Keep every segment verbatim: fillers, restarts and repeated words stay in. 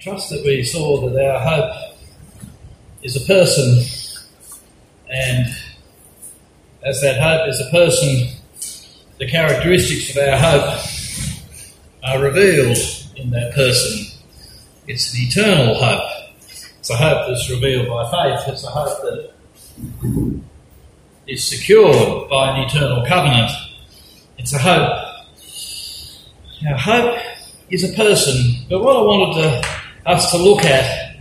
trust that we saw that our hope is a person, and as that hope is a person, the characteristics of our hope are revealed in that person. It's an eternal hope. It's a hope that's revealed by faith. It's a hope that is secured by an eternal covenant. It's a hope. Our hope is a person. But what I wanted to, us to look at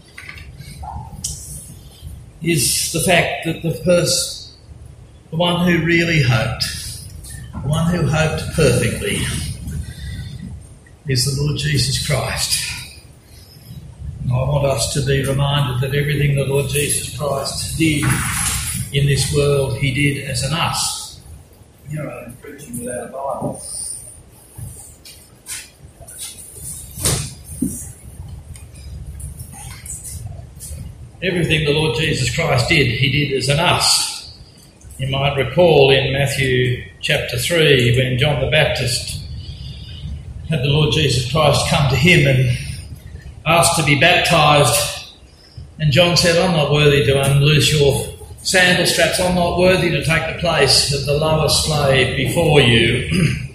is the fact that the person, the one who really hoped, the one who hoped perfectly, is the Lord Jesus Christ. And I want us to be reminded that everything the Lord Jesus Christ did in this world, he did as an us. You know, I'm preaching without a Bible. Everything the Lord Jesus Christ did, he did as an us. You might recall in Matthew chapter three when John the Baptist had the Lord Jesus Christ come to him and asked to be baptised. And John said, I'm not worthy to unloose your sandal straps. I'm not worthy to take the place of the lowest slave before you.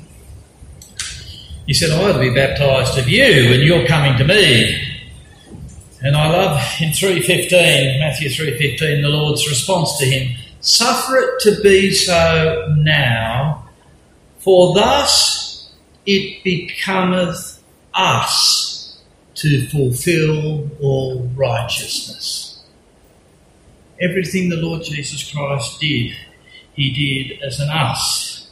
He said, I ought to be baptised of you and you're coming to me. And I love in three fifteen, Matthew three fifteen, the Lord's response to him, suffer it to be so now, for thus it becometh us to fulfil all righteousness. Everything the Lord Jesus Christ did, he did as an us.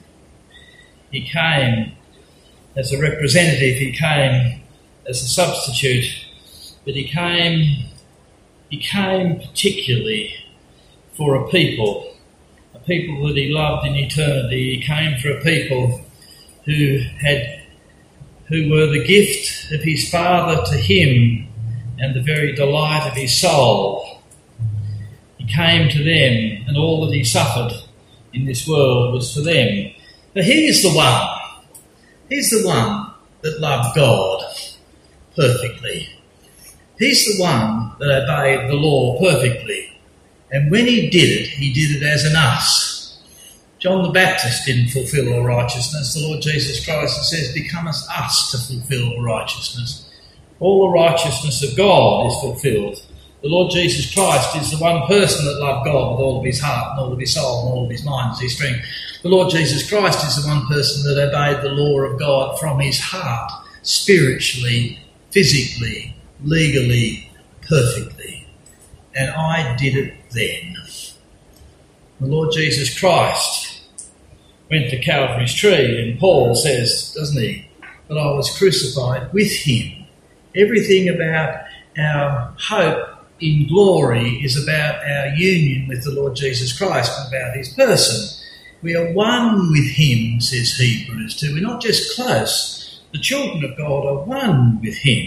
He came as a representative, he came as a substitute, but he came, he came particularly for a people, a people that he loved in eternity. He came for a people who had, who were the gift of his Father to him and the very delight of his soul. He came to them, and all that he suffered in this world was for them. But he is the one, he's the one that loved God perfectly. He's the one that obeyed the law perfectly. And when he did it, he did it as an us. John the Baptist didn't fulfil all righteousness. The Lord Jesus Christ says, becometh us to fulfil all righteousness. All the righteousness of God is fulfilled. The Lord Jesus Christ is the one person that loved God with all of his heart and all of his soul and all of his mind and his strength. The Lord Jesus Christ is the one person that obeyed the law of God from his heart, spiritually, physically, legally, perfectly. And I did it then. The Lord Jesus Christ went to Calvary's tree, and Paul says, doesn't he, that I was crucified with him. Everything about our hope in glory is about our union with the Lord Jesus Christ and about his person. We are one with him, says Hebrews two. We're not just close. The children of God are one with him.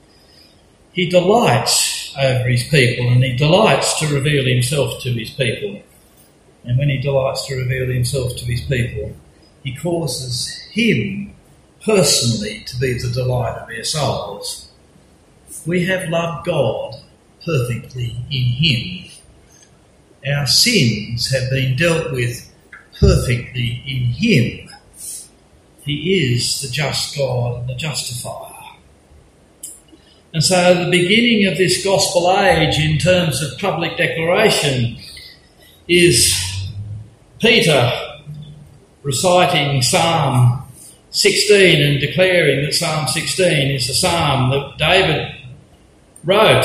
He delights over his people, and he delights to reveal himself to his people. And when he delights to reveal himself to his people, he causes him personally to be the delight of their souls. We have loved God perfectly in him. Our sins have been dealt with perfectly in him. He is the just God and the justifier. And so the beginning of this gospel age in terms of public declaration is Peter reciting Psalm sixteen and declaring that Psalm sixteen is a psalm that David wrote.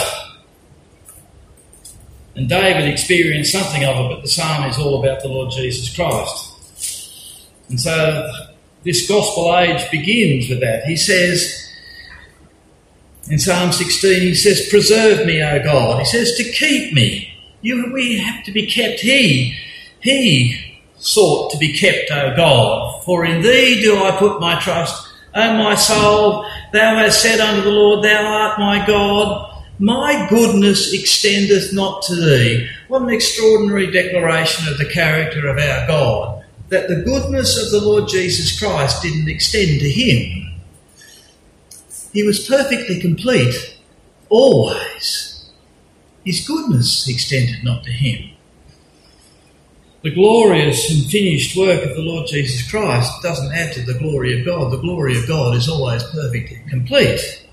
And David experienced something of it, but the psalm is all about the Lord Jesus Christ. And so this gospel age begins with that. He says, in Psalm sixteen, he says, preserve me, O God. He says, to keep me. You, we have to be kept. He, he sought to be kept, O God. For in thee do I put my trust. O my soul, thou hast said unto the Lord, thou art my God. My goodness extendeth not to thee. What an extraordinary declaration of the character of our God. That the goodness of the Lord Jesus Christ didn't extend to him. He was perfectly complete, always. His goodness extended not to him. The glorious and finished work of the Lord Jesus Christ doesn't add to the glory of God. The glory of God is always perfect and complete.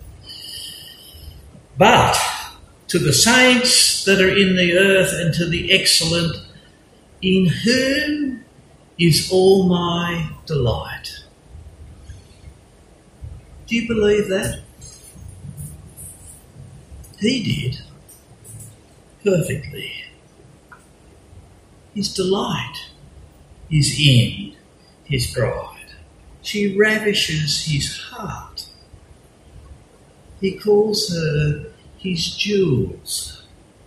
But to the saints that are in the earth and to the excellent, in whom is all my delight. Do you believe that? He did. Perfectly. His delight is in his bride. She ravishes his heart. He calls her his jewels.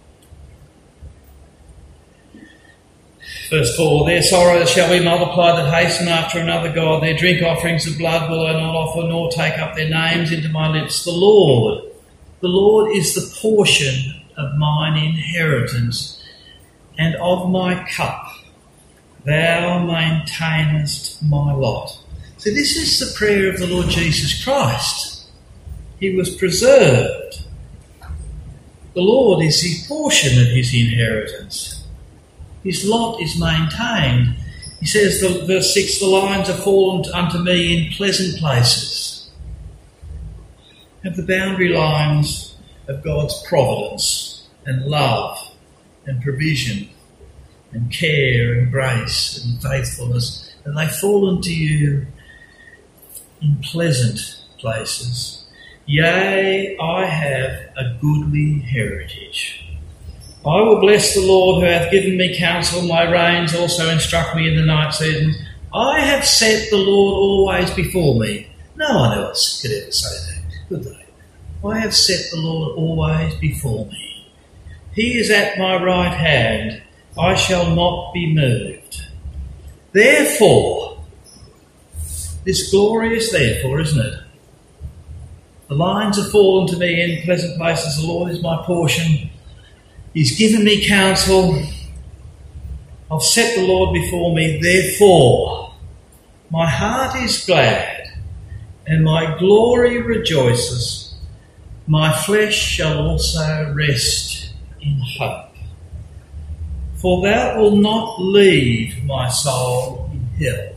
Verse four, their sorrows shall be multiplied that hasten after another God. Their drink offerings of blood will I not offer, nor take up their names into my lips. The Lord, the Lord is the portion of mine inheritance, and of my cup thou maintainest my lot. So this is the prayer of the Lord Jesus Christ. He was preserved. The Lord is the portion of his inheritance. His lot is maintained. He says, the, verse six, the lines are fallen unto me in pleasant places. Have the boundary lines of God's providence and love and provision and care and grace and faithfulness, and they fall unto you in pleasant places. Yea, I have a goodly heritage. I will bless the Lord who hath given me counsel. My reins also instruct me in the night season. I have set the Lord always before me. No one else could ever say that, could they? I have set the Lord always before me. He is at my right hand. I shall not be moved. Therefore, this glorious therefore, isn't it? The lines have fallen to me in pleasant places. The Lord is my portion. He's given me counsel. I've set the Lord before me. Therefore, my heart is glad and my glory rejoices. My flesh shall also rest in hope. For thou wilt not leave my soul in hell,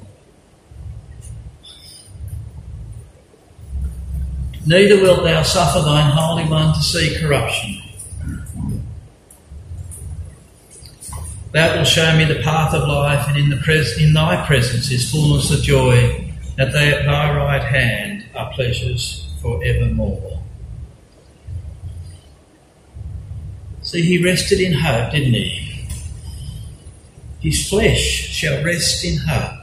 neither wilt thou suffer thine Holy One to see corruption. Thou wilt show me the path of life, and in the pres- in thy presence is fullness of joy. At thy right hand are pleasures for evermore. See, he rested in hope, didn't he? His flesh shall rest in hope.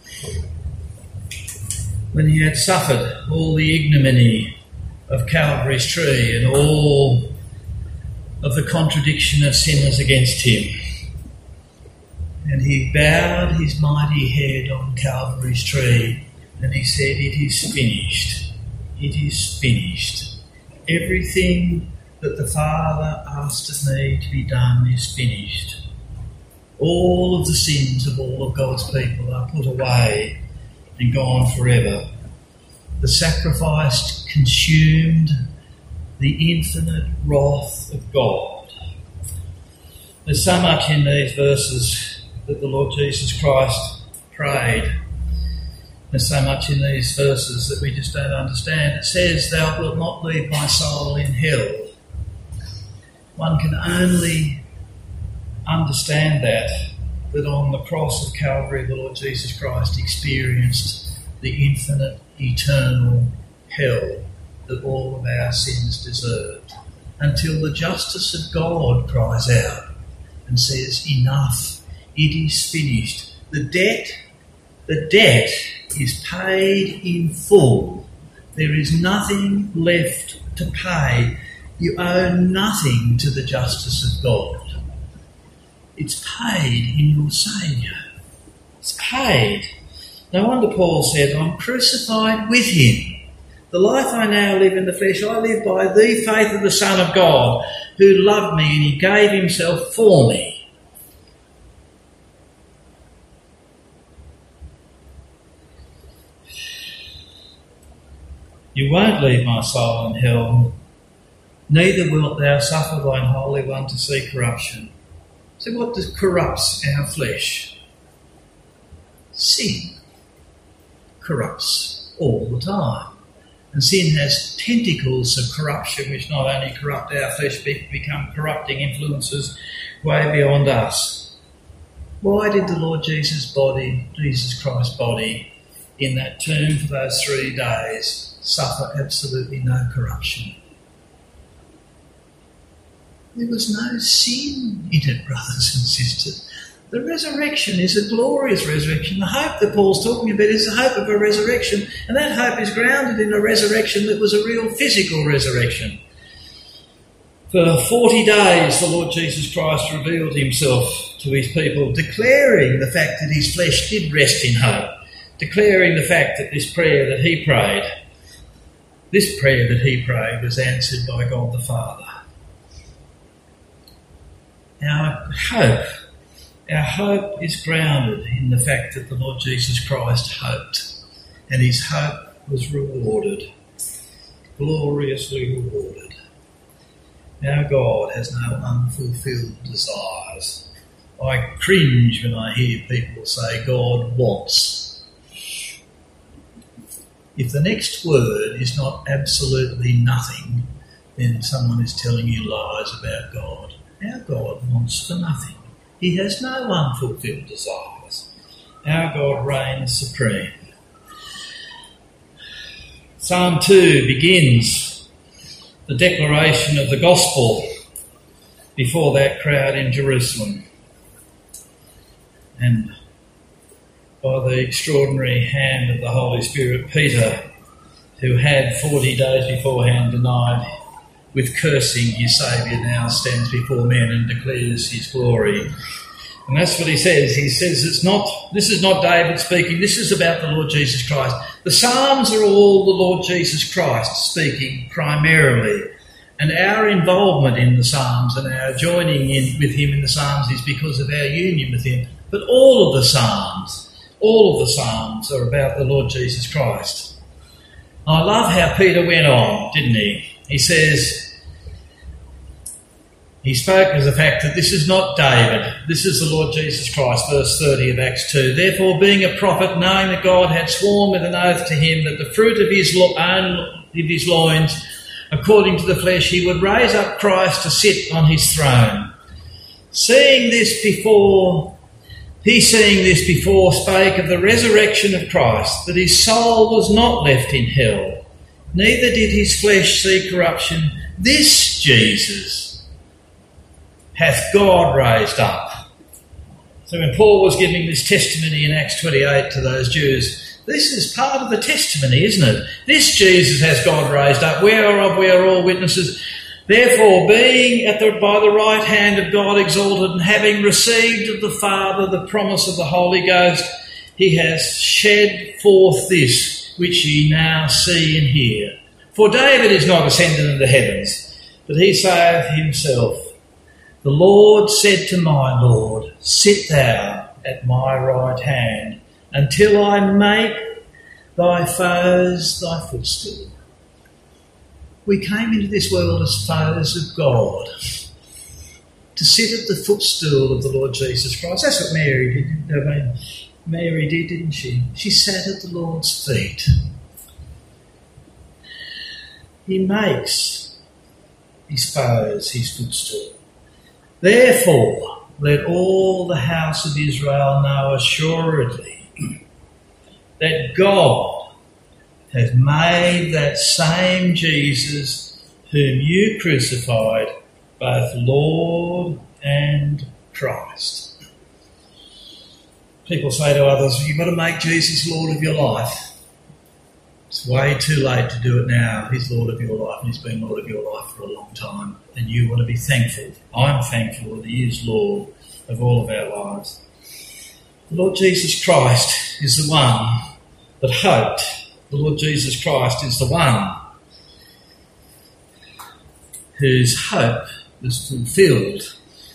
When he had suffered all the ignominy of Calvary's tree and all of the contradiction of sinners against him, and he bowed his mighty head on Calvary's tree and he said, it is finished. It is finished. Everything that the Father asked of me to be done is finished. All of the sins of all of God's people are put away and gone forever. The sacrifice consumed the infinite wrath of God. There's so much in these verses that the Lord Jesus Christ prayed. There's so much in these verses that we just don't understand. It says, thou wilt not leave my soul in hell. One can only understand that, that on the cross of Calvary the Lord Jesus Christ experienced the infinite, eternal hell that all of our sins deserved, until the justice of God cries out and says, enough, it is finished. The debt, the debt is paid in full. There is nothing left to pay. You owe nothing to the justice of God. It's paid in your Saviour. It's paid. No wonder Paul said, I'm crucified with him. The life I now live in the flesh, I live by the faith of the Son of God, who loved me and he gave himself for me. You won't leave my soul in hell, neither wilt thou suffer thine Holy One to see corruption. So what does corrupts our flesh? Sin corrupts all the time. And sin has tentacles of corruption which not only corrupt our flesh but become corrupting influences way beyond us. Why did the Lord Jesus' body, Jesus Christ's body, in that tomb for those three days suffer absolutely no corruption? There was no sin in it, brothers and sisters. The resurrection is a glorious resurrection. The hope that Paul's talking about is the hope of a resurrection, and that hope is grounded in a resurrection that was a real physical resurrection. For forty days the Lord Jesus Christ revealed himself to his people, declaring the fact that his flesh did rest in hope, declaring the fact that this prayer that he prayed, this prayer that he prayed was answered by God the Father. Our hope, our hope is grounded in the fact that the Lord Jesus Christ hoped, and his hope was rewarded, gloriously rewarded. Our God has no unfulfilled desires. I cringe when I hear people say God wants. If the next word is not absolutely nothing, then someone is telling you lies about God. Our God wants for nothing. He has no unfulfilled desires. Our God reigns supreme. Psalm two begins the declaration of the gospel before that crowd in Jerusalem. And by the extraordinary hand of the Holy Spirit, Peter, who had forty days beforehand denied with cursing his Saviour, now stands before men and declares his glory. And that's what he says. He says it's not, this is not David speaking, this is about the Lord Jesus Christ. The Psalms are all the Lord Jesus Christ speaking primarily. And our involvement in the Psalms and our joining in with him in the Psalms is because of our union with him. But all of the Psalms, all of the Psalms are about the Lord Jesus Christ. I love how Peter went on, didn't he? He says, he spoke of the fact that this is not David, this is the Lord Jesus Christ, verse thirty of Acts two. Therefore, being a prophet, knowing that God had sworn with an oath to him that the fruit of his lo- own of his loins, according to the flesh, he would raise up Christ to sit on his throne. Seeing this before, he seeing this before spake of the resurrection of Christ, that his soul was not left in hell, neither did his flesh see corruption. This Jesus hath God raised up. So when Paul was giving this testimony in Acts twenty-eight to those Jews, this is part of the testimony, isn't it? This Jesus has God raised up, whereof we are all witnesses. Therefore, being at the, by the right hand of God exalted, and having received of the Father the promise of the Holy Ghost, he has shed forth this, which ye now see and hear. For David is not ascended into the heavens, but he saith himself, the Lord said to my Lord, sit thou at my right hand, until I make thy foes thy footstool. We came into this world as foes of God, to sit at the footstool of the Lord Jesus Christ. That's what Mary did. I mean, Mary did, didn't she? She sat at the Lord's feet. He makes his foes his footstool. Therefore, let all the house of Israel know assuredly that God has made that same Jesus whom you crucified both Lord and Christ. People say to others, you've got to make Jesus Lord of your life. It's way too late to do it now. He's Lord of your life, and he's been Lord of your life for a long time. And you want to be thankful. I'm thankful that he is Lord of all of our lives. The Lord Jesus Christ is the one that hoped. The Lord Jesus Christ is the one whose hope was fulfilled.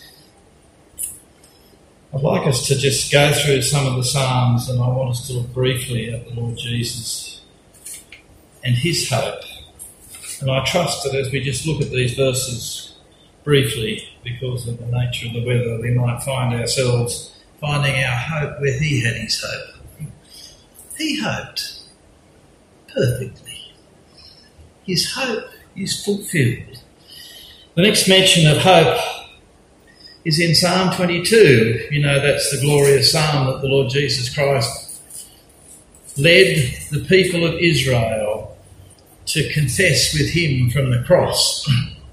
I'd like us to just go through some of the Psalms, and I want us to look briefly at the Lord Jesus and his hope. And I trust that as we just look at these verses briefly, because of the nature of the weather, we might find ourselves finding our hope where he had his hope. He hoped perfectly. His hope is fulfilled. The next mention of hope is in Psalm twenty-two. You know, that's the glorious psalm that the Lord Jesus Christ led the people of Israel to confess with him from the cross.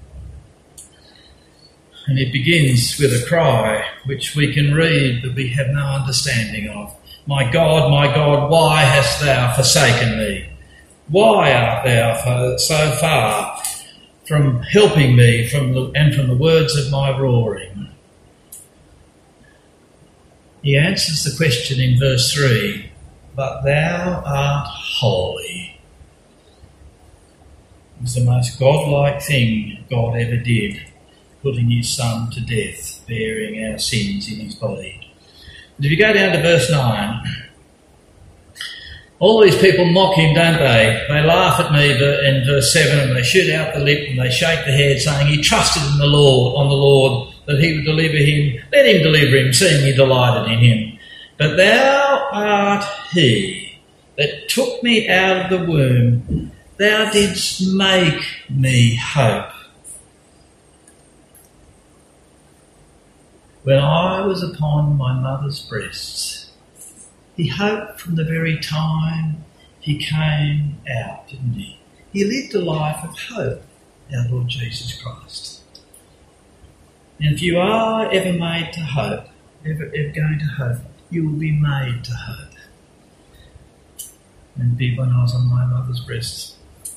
And it begins with a cry which we can read but we have no understanding of. My God, my God, why hast thou forsaken me? Why art thou so far from helping me from the, and from the words of my roaring? He answers the question in verse three, but thou art holy. It was the most godlike thing God ever did, putting his son to death, bearing our sins in his body. But if you go down to verse nine, all these people mock him, don't they? They laugh at me in verse seven, and they shoot out the lip and they shake the head, saying he trusted in the Lord, on the Lord, that he would deliver him. Let him deliver him, seeing he delighted in him. But thou art he that took me out of the womb. Thou didst make me hope. When I was upon my mother's breasts, he hoped from the very time he came out, didn't he? He lived a life of hope, our Lord Jesus Christ. And if you are ever made to hope, ever, ever going to hope, you will be made to hope. And be when I was on my mother's breasts.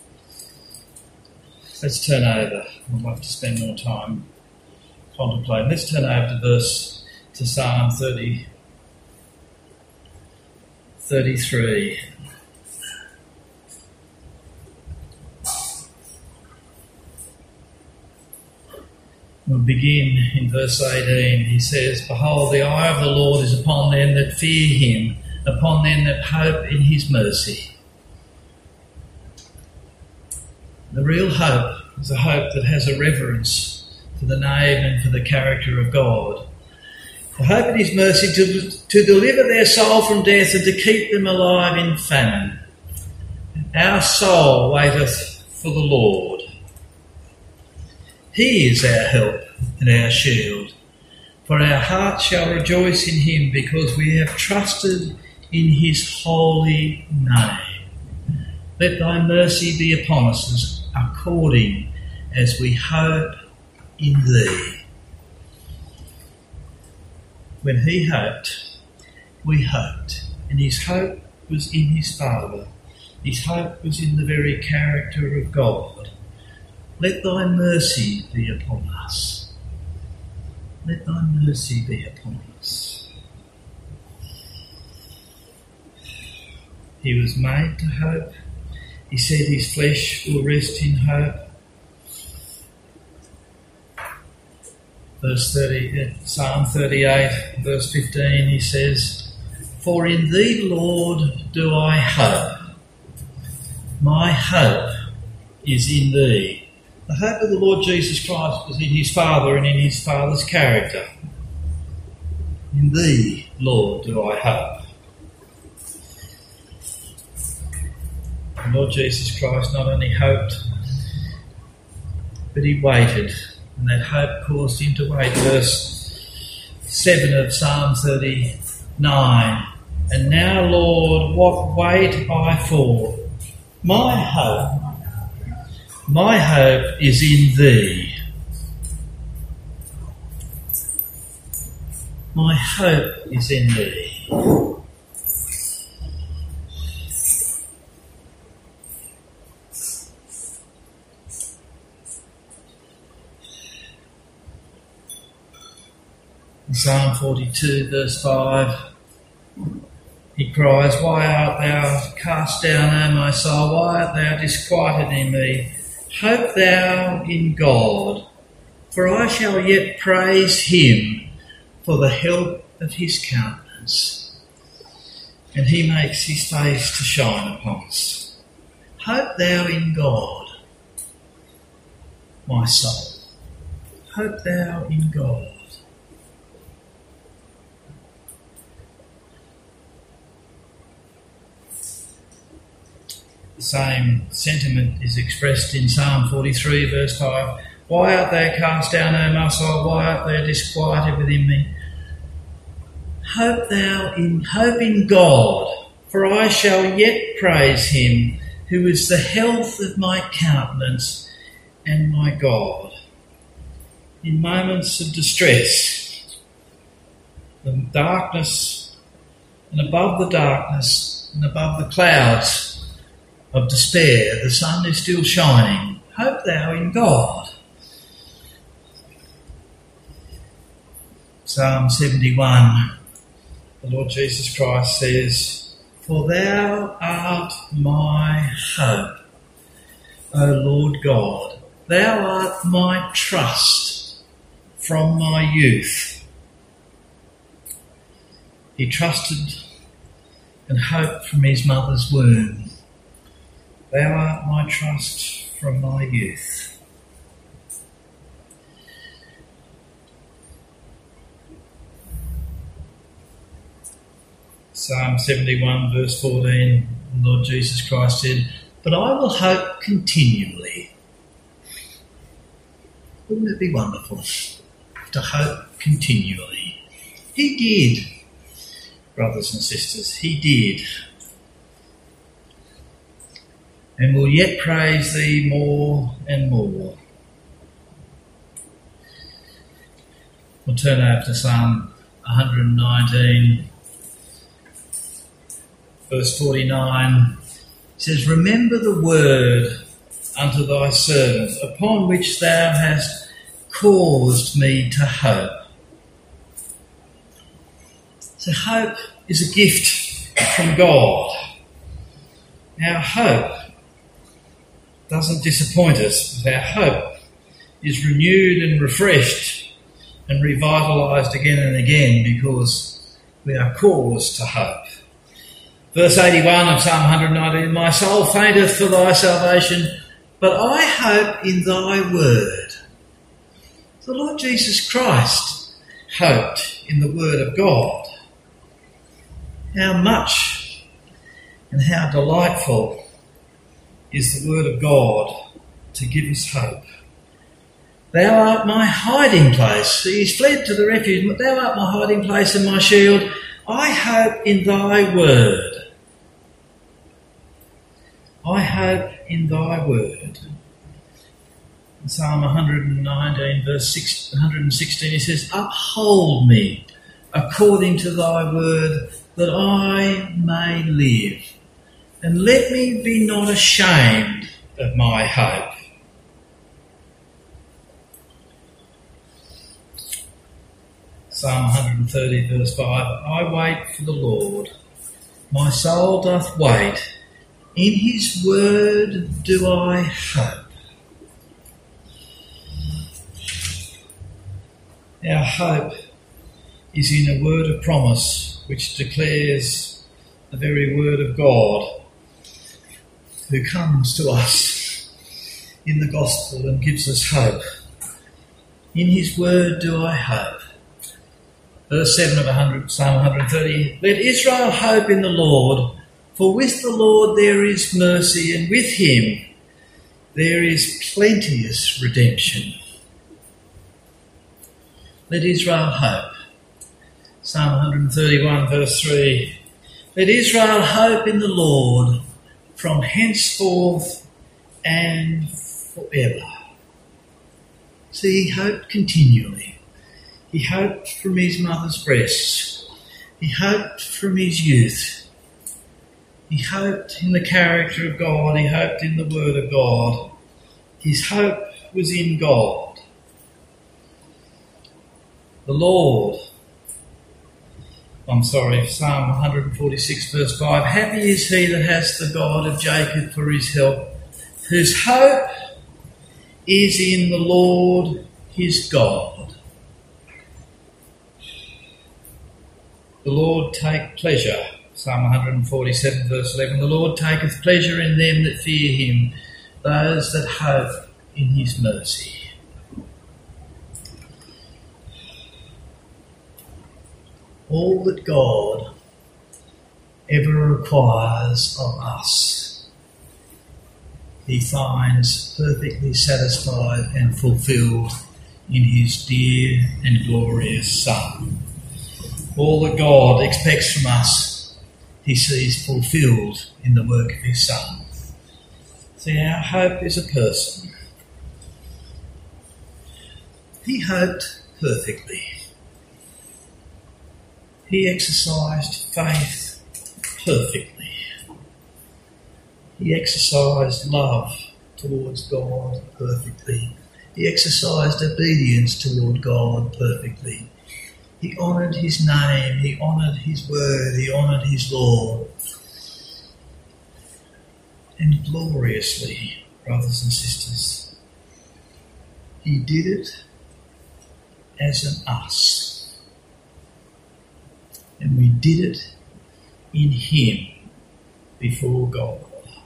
Let's turn over. I'd like to spend more time contemplating. Let's turn over to verse, to Psalm thirty, thirty-three. We'll begin in verse eighteen. He says, behold, the eye of the Lord is upon them that fear him, upon them that hope in his mercy. The real hope is a hope that has a reverence for the name and for the character of God. The hope in his mercy to, to deliver their soul from death and to keep them alive in famine. Our soul waiteth for the Lord. He is our help and our shield. For our heart shall rejoice in him, because we have trusted in his holy name. Let thy mercy be upon us according as we hope in thee. When he hoped, we hoped. And his hope was in his Father. His hope was in the very character of God. Let thy mercy be upon us. Let thy mercy be upon us. He was made to hope. He said his flesh will rest in hope. Verse thirty, Psalm thirty-eight, verse fifteen, he says, for in thee, Lord, do I hope. My hope is in thee. The hope of the Lord Jesus Christ was in his Father and in his Father's character. In thee, Lord, do I hope. The Lord Jesus Christ not only hoped, but he waited. And that hope caused him to wait. Verse seven of Psalm thirty-nine. And now, Lord, what wait I for? My hope, my hope is in thee. My hope is in thee. In Psalm forty-two, verse five, he cries, why art thou cast down, O my soul? Why art thou disquieted in me? Hope thou in God, for I shall yet praise him for the help of his countenance. And he makes his face to shine upon us. Hope thou in God, my soul. Hope thou in God. The same sentiment is expressed in Psalm forty-three, verse five. Why art thou cast down, O my soul? Why art thou disquieted within me? Hope thou in hope in God, for I shall yet praise him, who is the health of my countenance and my God. In moments of distress, the darkness, and above the darkness, and above the clouds of despair, the sun is still shining. Hope thou in God. Psalm seventy-one, the Lord Jesus Christ says, For thou art my hope, O Lord God. Thou art my trust from my youth. He trusted and hoped from his mother's womb. Thou art my trust from my youth. Psalm seventy-one, verse fourteen, the Lord Jesus Christ said, But I will hope continually. Wouldn't it be wonderful to hope continually? He did, brothers and sisters, he did. And will yet praise thee more and more. We'll turn over to Psalm one nineteen, verse forty-nine. It says, Remember the word unto thy servant, upon which thou hast caused me to hope. So hope is a gift from God. Our hope doesn't disappoint us, but our hope is renewed and refreshed and revitalised again and again because we are caused to hope. Verse eighty-one of Psalm one nineteen, My soul fainteth for thy salvation, but I hope in thy word. The Lord Jesus Christ hoped in the word of God. How much and how delightful is the word of God to give us hope. Thou art my hiding place. He's fled to the refuge. Thou art my hiding place and my shield. I hope in thy word. I hope in thy word. In Psalm one nineteen, verse six, one sixteen, it says, Uphold me according to thy word, that I may live. And let me be not ashamed of my hope. Psalm one thirty, verse five, I wait for the Lord. My soul doth wait. In his word do I hope. Our hope is in a word of promise which declares the very word of God, who comes to us in the gospel and gives us hope. In his word do I hope. Verse seven of one hundred, Psalm one thirty, Let Israel hope in the Lord, for with the Lord there is mercy, and with him there is plenteous redemption. Let Israel hope. Psalm one thirty-one, verse three, Let Israel hope in the Lord, from henceforth and forever. See, he hoped continually. He hoped from his mother's breasts. He hoped from his youth. He hoped in the character of God. He hoped in the word of God. His hope was in God. The Lord, I'm sorry, Psalm one forty-six, verse five, Happy is he that has the God of Jacob for his help, whose hope is in the Lord his God. The Lord take pleasure Psalm one forty-seven verse eleven, the Lord taketh pleasure in them that fear him, those that hope in his mercy. All that God ever requires of us, he finds perfectly satisfied and fulfilled in his dear and glorious Son. All that God expects from us, he sees fulfilled in the work of his Son. See, our hope is a person. He hoped perfectly. He exercised faith perfectly. He exercised love towards God perfectly. He exercised obedience toward God perfectly. He honoured his name, he honoured his word, he honoured his law. And gloriously, brothers and sisters, he did it as an us. And we did it in him before God.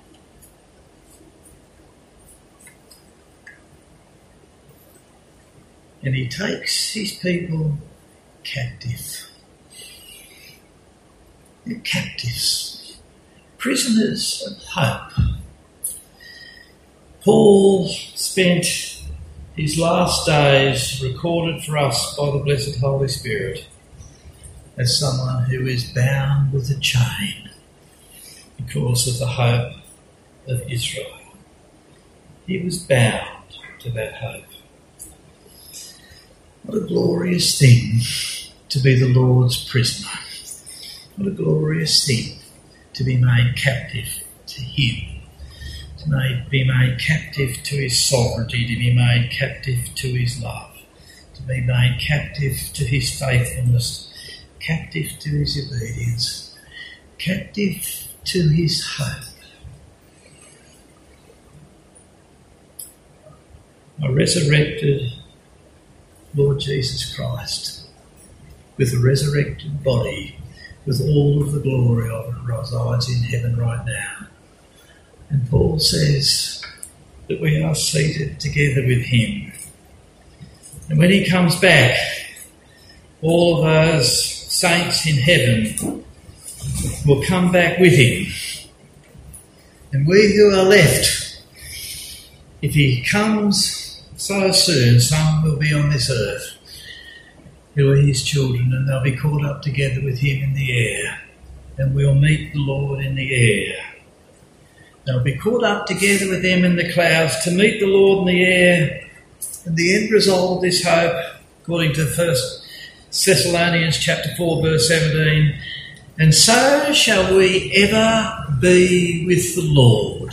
And he takes his people captive. They're captives, prisoners of hope. Paul spent his last days recorded for us by the blessed Holy Spirit as someone who is bound with a chain because of the hope of Israel. He was bound to that hope. What a glorious thing to be the Lord's prisoner. What a glorious thing to be made captive to him, to made, be made captive to his sovereignty, to be made captive to his love, to be made captive to his faithfulness, captive to his obedience, captive to his hope. A resurrected Lord Jesus Christ, with a resurrected body, with all of the glory of it, resides in heaven right now. And Paul says that we are seated together with him. And when he comes back, all of those saints in heaven will come back with him. And we who are left, if he comes so soon, some will be on this earth who are his children, and they'll be caught up together with him in the air, and we'll meet the Lord in the air. They'll be caught up together with them in the clouds to meet the Lord in the air. And the end result of this hope, according to First Thessalonians chapter four, verse seventeen, and so shall we ever be with the Lord.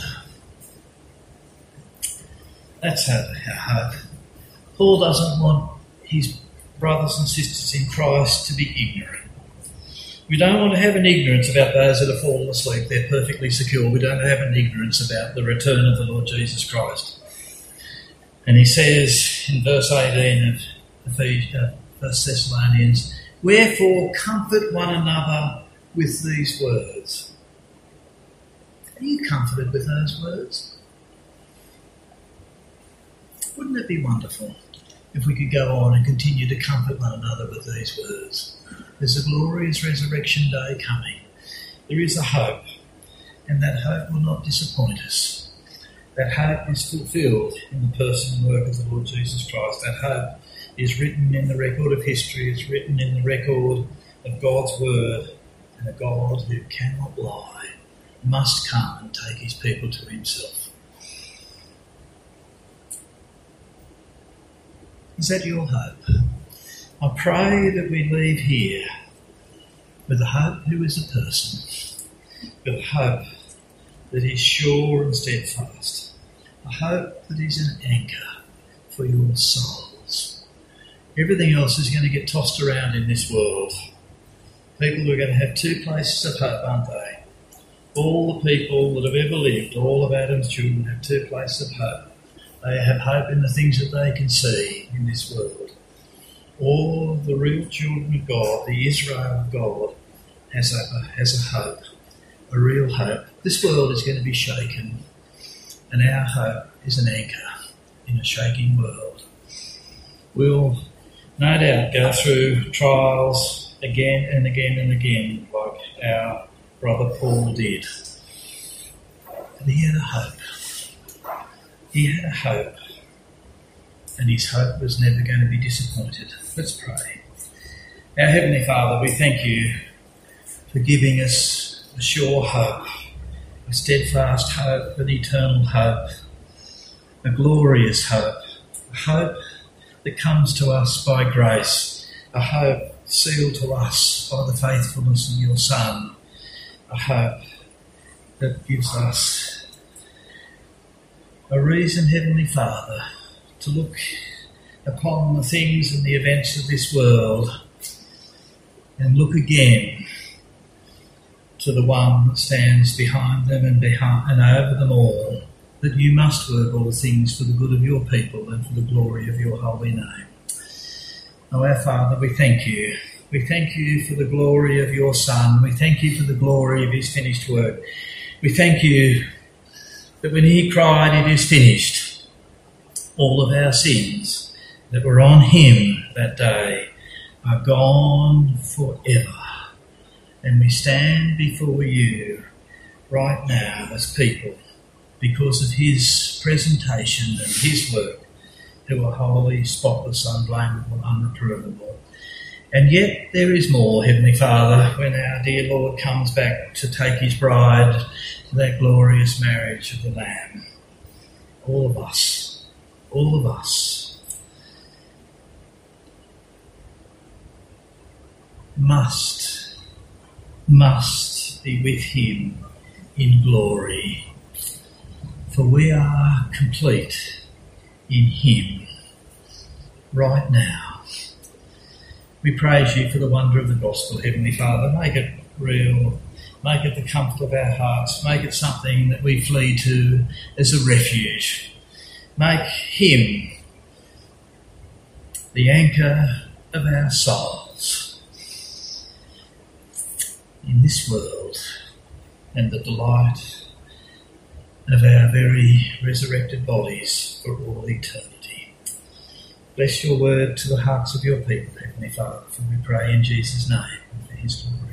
That's our hope. Paul doesn't want his brothers and sisters in Christ to be ignorant. We don't want to have an ignorance about those that have fallen asleep. They're perfectly secure. We don't have an ignorance about the return of the Lord Jesus Christ. And he says in verse eighteen of Ephesians, First Thessalonians, wherefore comfort one another with these words. Are you comforted with those words? Wouldn't it be wonderful if we could go on and continue to comfort one another with these words? There's a glorious resurrection day coming. There is a hope, and that hope will not disappoint us. That hope is fulfilled in the person and work of the Lord Jesus Christ. That hope is written in the record of history, it's written in the record of God's word, and a God who cannot lie must come and take his people to himself. Is that your hope? I pray that we leave here with a hope who is a person, with a hope that is sure and steadfast, a hope that is an anchor for your souls. Everything else is going to get tossed around in this world. People are going to have two places of hope, aren't they? All the people that have ever lived, all of Adam's children, have two places of hope. They have hope in the things that they can see in this world. All the real children of God, the Israel of God, has a, has a hope, a real hope. This world is going to be shaken, and our hope is an anchor in a shaking world. We'll no doubt go through trials again and again and again, like our brother Paul did. But he had a hope. He had a hope. And his hope was never going to be disappointed. Let's pray. Our Heavenly Father, we thank you for giving us a sure hope, a steadfast hope, an eternal hope, a glorious hope, a hope that comes to us by grace, a hope sealed to us by the faithfulness of your Son, a hope that gives us a reason, Heavenly Father, to look upon the things and the events of this world and look again to the one that stands behind them and behind and over them all, that you must work all things for the good of your people and for the glory of your holy name. Oh, our Father, we thank you. We thank you for the glory of your Son. We thank you for the glory of his finished work. We thank you that when he cried, "It is finished," all of our sins that were on him that day are gone forever. And we stand before you right now as people because of his presentation and his work, who are holy, spotless, unblameable, unreprovable. And yet there is more, Heavenly Father, when our dear Lord comes back to take his bride to that glorious marriage of the Lamb. All of us. All of us must, must be with him in glory, for we are complete in him right now. We praise you for the wonder of the gospel, Heavenly Father. Make it real, make it the comfort of our hearts, make it something that we flee to as a refuge. Make him the anchor of our souls in this world and the delight of our very resurrected bodies for all eternity. Bless your word to the hearts of your people, Heavenly Father, for we pray in Jesus' name and for his glory.